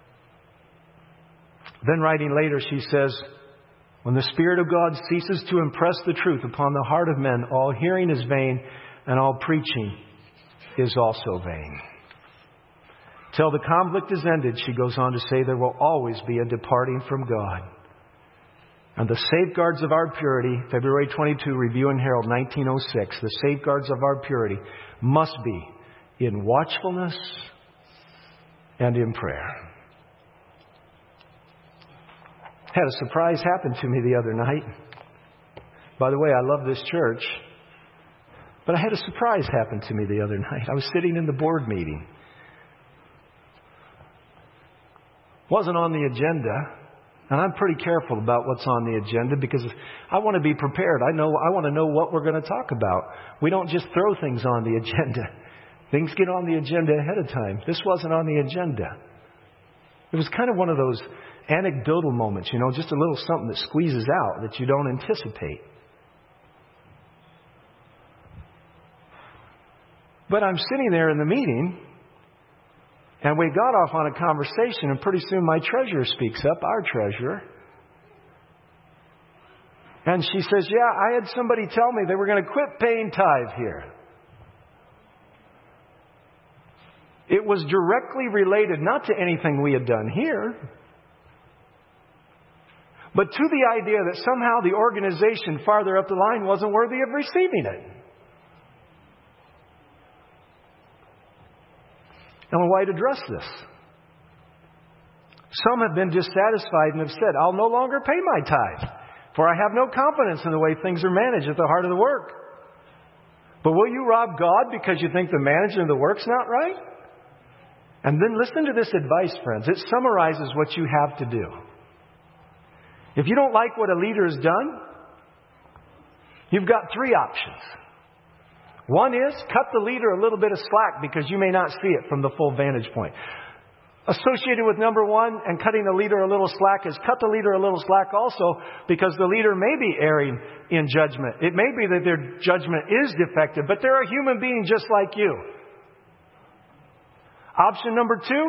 then writing later, she says, when the Spirit of God ceases to impress the truth upon the heart of men, all hearing is vain, and all preaching is also vain. Till the conflict is ended, she goes on to say, there will always be a departing from God. And the safeguards of our purity, February twenty-second, Review and Herald, nineteen oh six, the safeguards of our purity must be in watchfulness and in prayer. Had a surprise happen to me the other night. By the way, I love this church, but I had a surprise happen to me the other night. I was sitting in the board meeting. Wasn't on the agenda. And I'm pretty careful about what's on the agenda because I want to be prepared. I know I want to know what we're going to talk about. We don't just throw things on the agenda. Things get on the agenda ahead of time. This wasn't on the agenda. It was kind of one of those anecdotal moments, you know, just a little something that squeezes out that you don't anticipate. But I'm sitting there in the meeting, and we got off on a conversation, and pretty soon my treasurer speaks up, our treasurer. And she says, yeah, I had somebody tell me they were going to quit paying tithe here. It was directly related not to anything we had done here, but to the idea that somehow the organization farther up the line wasn't worthy of receiving it. Ellen White addressed this. Some have been dissatisfied and have said, I'll no longer pay my tithe, for I have no confidence in the way things are managed at the heart of the work. But will you rob God because you think the management of the work's not right? And then listen to this advice, friends. It summarizes what you have to do. If you don't like what a leader has done, you've got three options. One is cut the leader a little bit of slack because you may not see it from the full vantage point. Associated with number one and cutting the leader a little slack is cut the leader a little slack also because the leader may be erring in judgment. It may be that their judgment is defective, but they're a human being just like you. Option number two,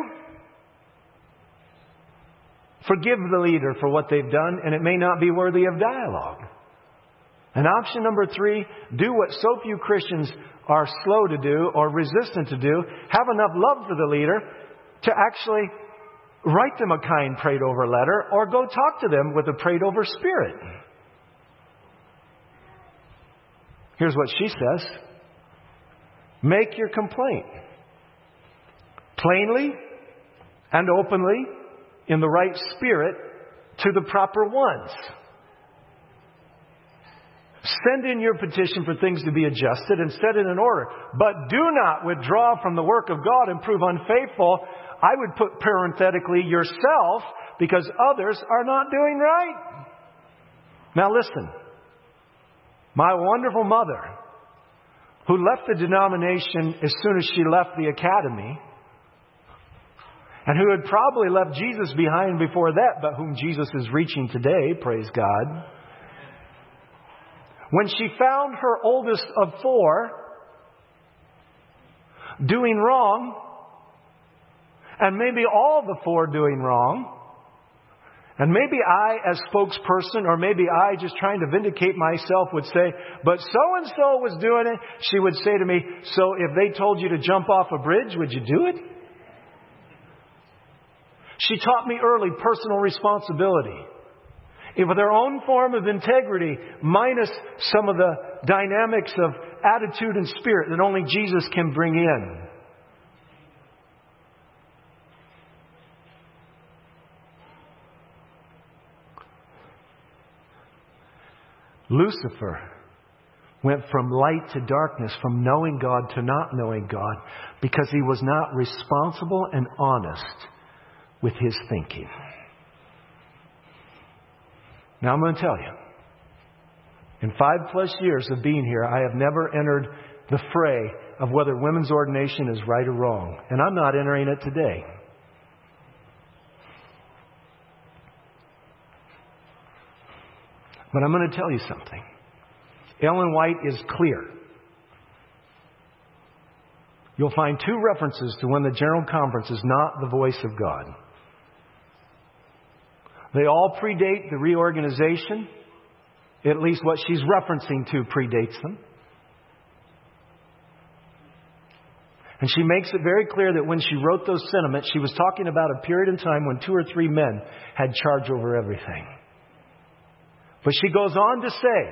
forgive the leader for what they've done, and it may not be worthy of dialogue. And option number three, do what so few Christians are slow to do or resistant to do. Have enough love for the leader to actually write them a kind prayed-over letter or go talk to them with a prayed-over spirit. Here's what she says. Make your complaint plainly and openly in the right spirit to the proper ones. Send in your petition for things to be adjusted and set it in order. But do not withdraw from the work of God and prove unfaithful. I would put parenthetically yourself because others are not doing right. Now listen. My wonderful mother, who left the denomination as soon as she left the academy, and who had probably left Jesus behind before that, but whom Jesus is reaching today, praise God. When she found her oldest of four doing wrong, and maybe all the four doing wrong, and maybe I as spokesperson, or maybe I just trying to vindicate myself would say, but so-and-so was doing it, she would say to me, so if they told you to jump off a bridge, would you do it? She taught me early personal responsibility. With their own form of integrity, minus some of the dynamics of attitude and spirit that only Jesus can bring in. Lucifer went from light to darkness, from knowing God to not knowing God, because he was not responsible and honest with his thinking. Now I'm going to tell you, in five plus years of being here, I have never entered the fray of whether women's ordination is right or wrong. And I'm not entering it today. But I'm going to tell you something. Ellen White is clear. You'll find two references to when the General Conference is not the voice of God. They all predate the reorganization. At least what she's referencing to predates them. And she makes it very clear that when she wrote those sentiments, she was talking about a period in time when two or three men had charge over everything. But she goes on to say,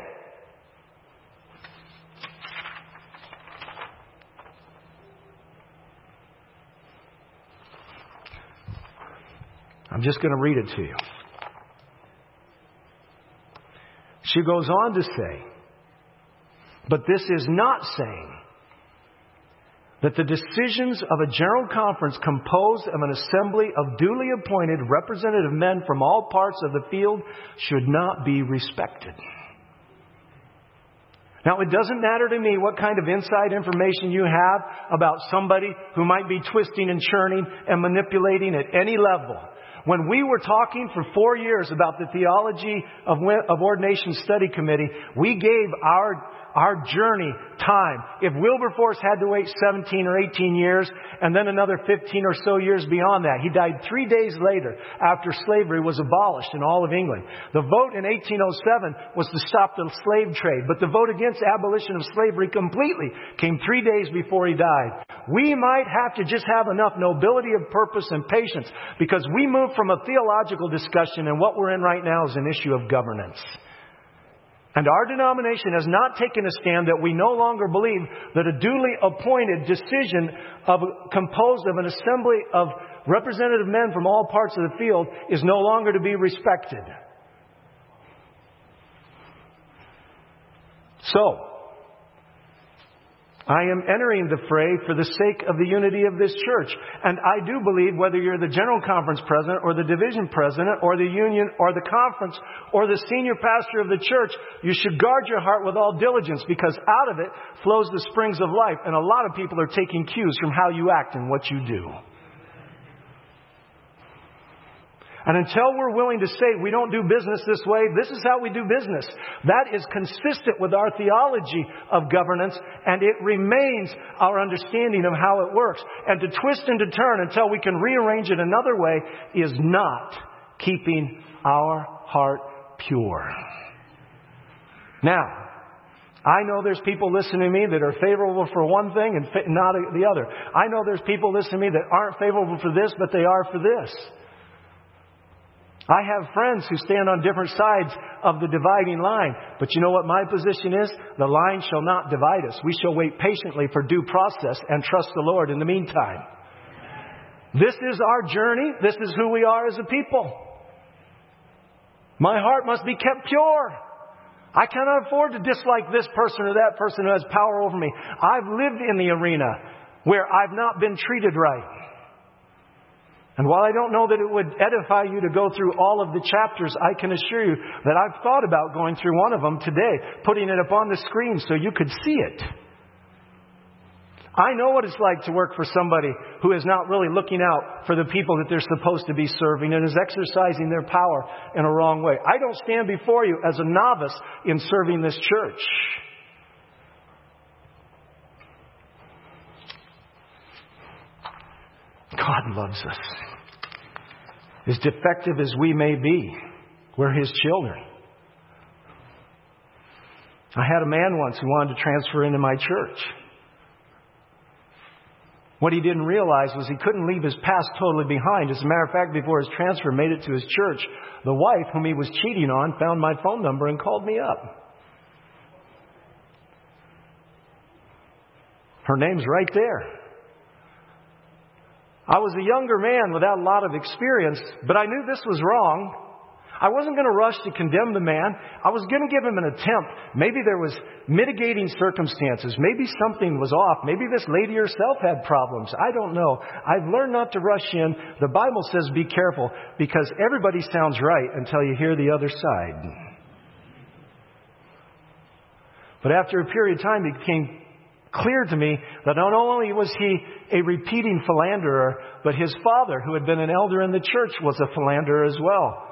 I'm just going to read it to you. She goes on to say, but this is not saying that the decisions of a general conference composed of an assembly of duly appointed representative men from all parts of the field should not be respected. Now, it doesn't matter to me what kind of inside information you have about somebody who might be twisting and churning and manipulating at any level. When we were talking for four years about the Theology of, of Ordination Study Committee, we gave our Our journey time. If Wilberforce had to wait seventeen or eighteen years and then another fifteen or so years beyond that, he died three days later after slavery was abolished in all of England. The vote in eighteen oh seven was to stop the slave trade, but the vote against abolition of slavery completely came three days before he died. We might have to just have enough nobility of purpose and patience, because we moved from a theological discussion, and what we're in right now is an issue of governance. And our denomination has not taken a stand that we no longer believe that a duly appointed decision of, composed of an assembly of representative men from all parts of the field is no longer to be respected. So, I am entering the fray for the sake of the unity of this church. And I do believe whether you're the General Conference President or the Division President or the Union or the Conference or the Senior Pastor of the church, you should guard your heart with all diligence, because out of it flows the springs of life. And a lot of people are taking cues from how you act and what you do. And until we're willing to say we don't do business this way, this is how we do business, that is consistent with our theology of governance, and it remains our understanding of how it works. And to twist and to turn until we can rearrange it another way is not keeping our heart pure. Now, I know there's people listening to me that are favorable for one thing and not the other. I know there's people listening to me that aren't favorable for this, but they are for this. I have friends who stand on different sides of the dividing line. But you know what my position is? The line shall not divide us. We shall wait patiently for due process and trust the Lord in the meantime. This is our journey. This is who we are as a people. My heart must be kept pure. I cannot afford to dislike this person or that person who has power over me. I've lived in the arena where I've not been treated right. And while I don't know that it would edify you to go through all of the chapters, I can assure you that I've thought about going through one of them today, putting it up on the screen so you could see it. I know what it's like to work for somebody who is not really looking out for the people that they're supposed to be serving and is exercising their power in a wrong way. I don't stand before you as a novice in serving this church. God loves us. As defective as we may be, we're His children. I had a man once who wanted to transfer into my church. What he didn't realize was he couldn't leave his past totally behind. As a matter of fact, before his transfer made it to his church, the wife whom he was cheating on found my phone number and called me up. Her name's right there. I was a younger man without a lot of experience, but I knew this was wrong. I wasn't going to rush to condemn the man. I was going to give him an attempt. Maybe there was mitigating circumstances. Maybe something was off. Maybe this lady herself had problems. I don't know. I've learned not to rush in. The Bible says be careful, because everybody sounds right until you hear the other side. But after a period of time, it became clear to me that not only was he a repeating philanderer, but his father, who had been an elder in the church, was a philanderer as well.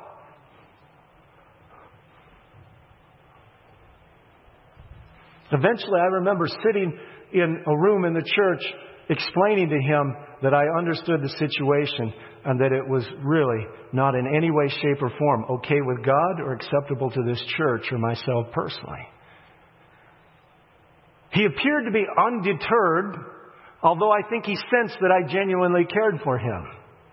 Eventually, I remember sitting in a room in the church explaining to him that I understood the situation and that it was really not in any way, shape, or form okay with God or acceptable to this church or myself personally. He appeared to be undeterred, although I think he sensed that I genuinely cared for him.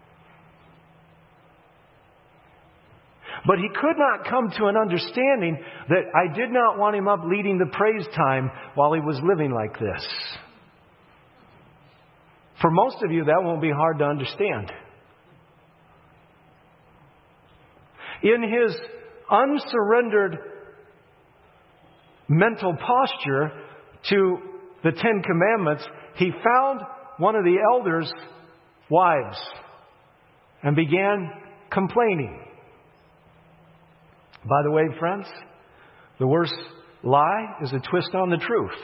But he could not come to an understanding that I did not want him up leading the praise time while he was living like this. For most of you, that won't be hard to understand. in his unsurrendered mental posture to the Ten Commandments, he found one of the elders' wives and began complaining. By the way, friends, the worst lie is a twist on the truth.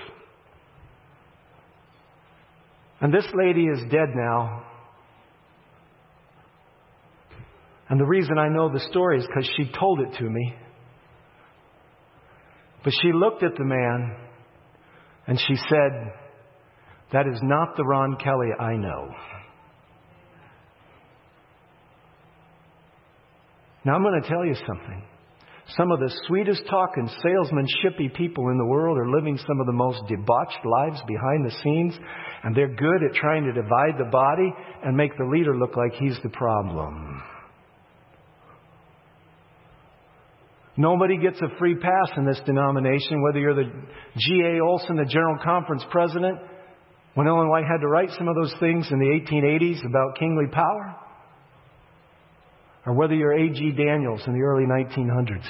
And this lady is dead now. And the reason I know the story is because she told it to me. But she looked at the man and she said, "That is not the Ron Kelly I know." Now I'm going to tell you something. Some of the sweetest talking, salesmanshipy people in the world are living some of the most debauched lives behind the scenes, and they're good at trying to divide the body and make the leader look like he's the problem. Nobody gets a free pass in this denomination, whether you're the G A Olson, the General Conference president, when Ellen White had to write some of those things in the eighteen eighties about kingly power, or whether you're A G Daniels in the early nineteen hundreds.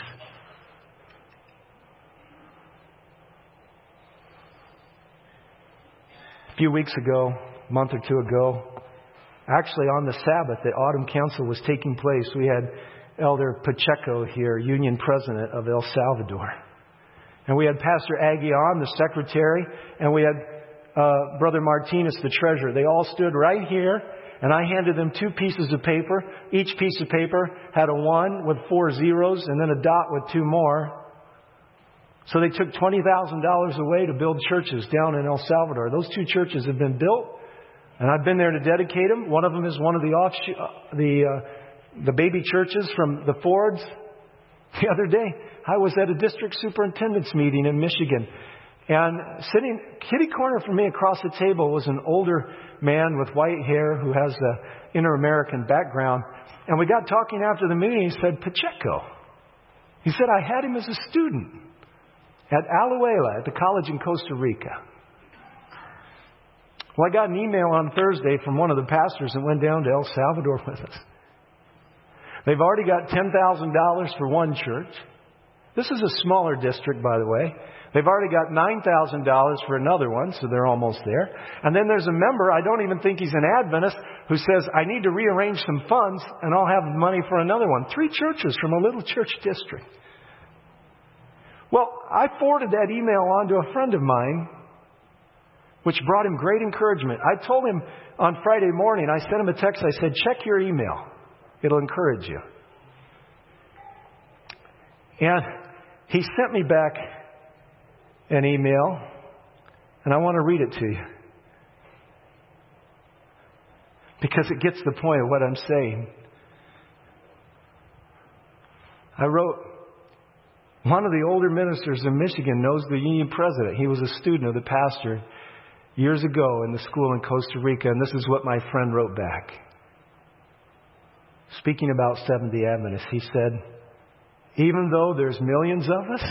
A few weeks ago, a month or two ago, actually on the Sabbath, the Autumn Council was taking place. We had Elder Pacheco here, Union President of El Salvador. And we had Pastor Aguion, the Secretary, and we had uh, Brother Martinez, the Treasurer. They all stood right here, and I handed them two pieces of paper. Each piece of paper had a one with four zeros and then a dot with two more. So they took twenty thousand dollars away to build churches down in El Salvador. Those two churches have been built, and I've been there to dedicate them. One of them is one of the offshoot, uh, the uh, the baby churches from the Fords. The other day, I was at a district superintendent's meeting in Michigan, and sitting kitty corner from me across the table was an older man with white hair who has an inter-American background. And we got talking after the meeting. He said, "Pacheco." He said, "I had him as a student at Alajuela at the college in Costa Rica." Well, I got an email on Thursday from one of the pastors that went down to El Salvador with us. They've already got ten thousand dollars for one church. This is a smaller district, by the way. They've already got nine thousand dollars for another one, so they're almost there. And then there's a member, I don't even think he's an Adventist, who says, "I need to rearrange some funds and I'll have money for another one." Three churches from a little church district. Well, I forwarded that email on to a friend of mine, which brought him great encouragement. I told him on Friday morning, I sent him a text, I said, "Check your email. It'll encourage you." And he sent me back an email, and I want to read it to you, because it gets the point of what I'm saying. I wrote, "One of the older ministers in Michigan knows the union president. He was a student of the pastor years ago in the school in Costa Rica," and this is what my friend wrote back. Speaking about Seventh-day Adventists, he said, "Even though there's millions of us,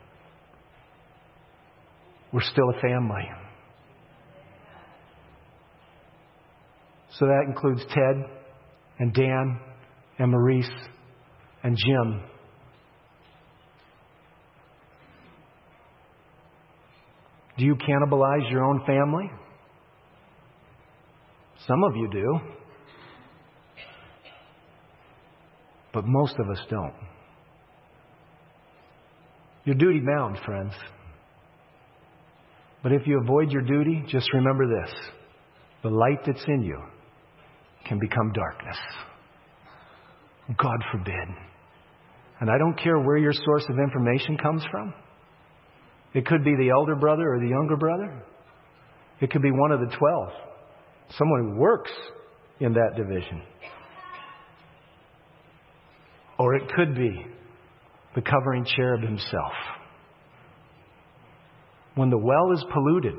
we're still a family." So that includes Ted and Dan and Maurice and Jim. Do you cannibalize your own family? Some of you do. But most of us don't. You're duty bound, friends. But if you avoid your duty, just remember this: the light that's in you can become darkness. God forbid. And I don't care where your source of information comes from. It could be the elder brother or the younger brother. It could be one of the twelve. Someone who works in that division. Or it could be the covering cherub himself. When the well is polluted,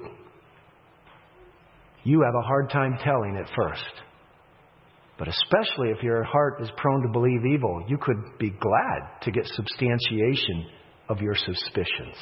you have a hard time telling at first. But especially if your heart is prone to believe evil, you could be glad to get substantiation of your suspicions.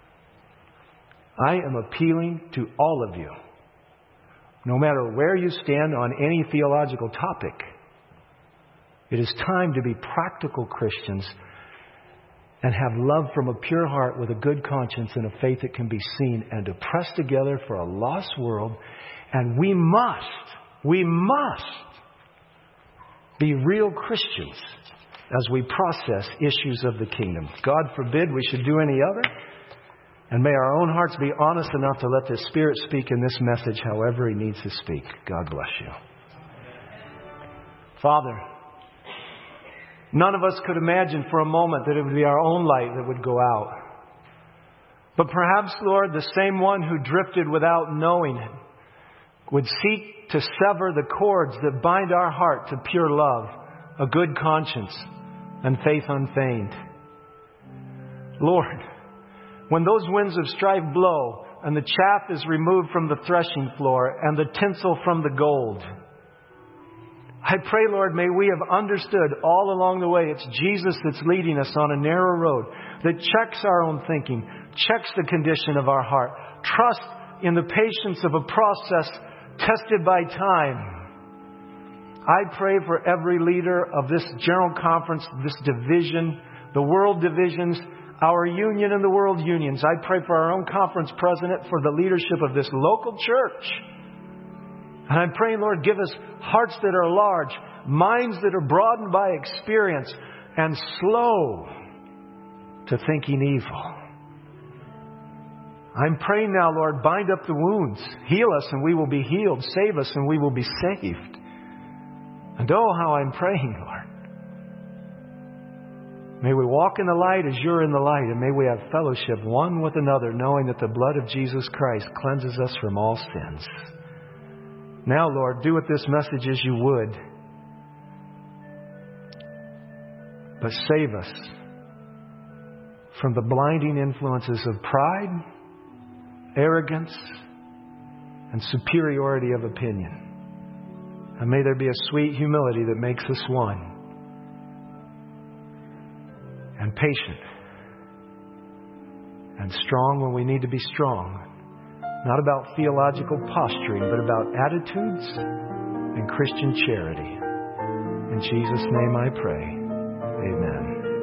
I am appealing to all of you, no matter where you stand on any theological topic, It is time to be practical Christians and have love from a pure heart with a good conscience and a faith that can be seen, and to press together for a lost world. And we must, we must be real Christians as we process issues of the kingdom. God forbid we should do any other. And may our own hearts be honest enough to let the Spirit speak in this message however He needs to speak. God bless you. Father, none of us could imagine for a moment that it would be our own light that would go out. But perhaps, Lord, the same one who drifted without knowing it would seek to sever the cords that bind our heart to pure love, a good conscience, and faith unfeigned. Lord, when those winds of strife blow and the chaff is removed from the threshing floor and the tinsel from the gold, I pray, Lord, may we have understood all along the way it's Jesus that's leading us on a narrow road that checks our own thinking, checks the condition of our heart, trust in the patience of a process tested by time. I pray for every leader of this General Conference, this division, the world divisions, our union and the world unions. I pray for our own conference president, for the leadership of this local church. And I'm praying, Lord, give us hearts that are large, minds that are broadened by experience, and slow to thinking evil. I'm praying now, Lord, bind up the wounds. Heal us and we will be healed. Save us and we will be saved. And oh, how I'm praying, Lord. May we walk in the light as You're in the light, and may we have fellowship one with another, knowing that the blood of Jesus Christ cleanses us from all sins. Now, Lord, do with this message as You would. But save us from the blinding influences of pride, arrogance, and superiority of opinion. And may there be a sweet humility that makes us one. And patient. And strong when we need to be strong. Not about theological posturing, but about attitudes and Christian charity. In Jesus' name I pray. Amen.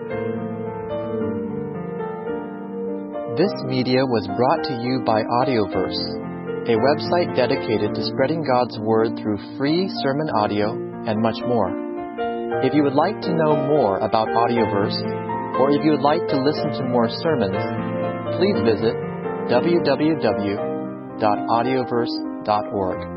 This media was brought to you by Audioverse, a website dedicated to spreading God's Word through free sermon audio and much more. If you would like to know more about Audioverse, or if you would like to listen to more sermons, please visit w w w dot audioverse dot org.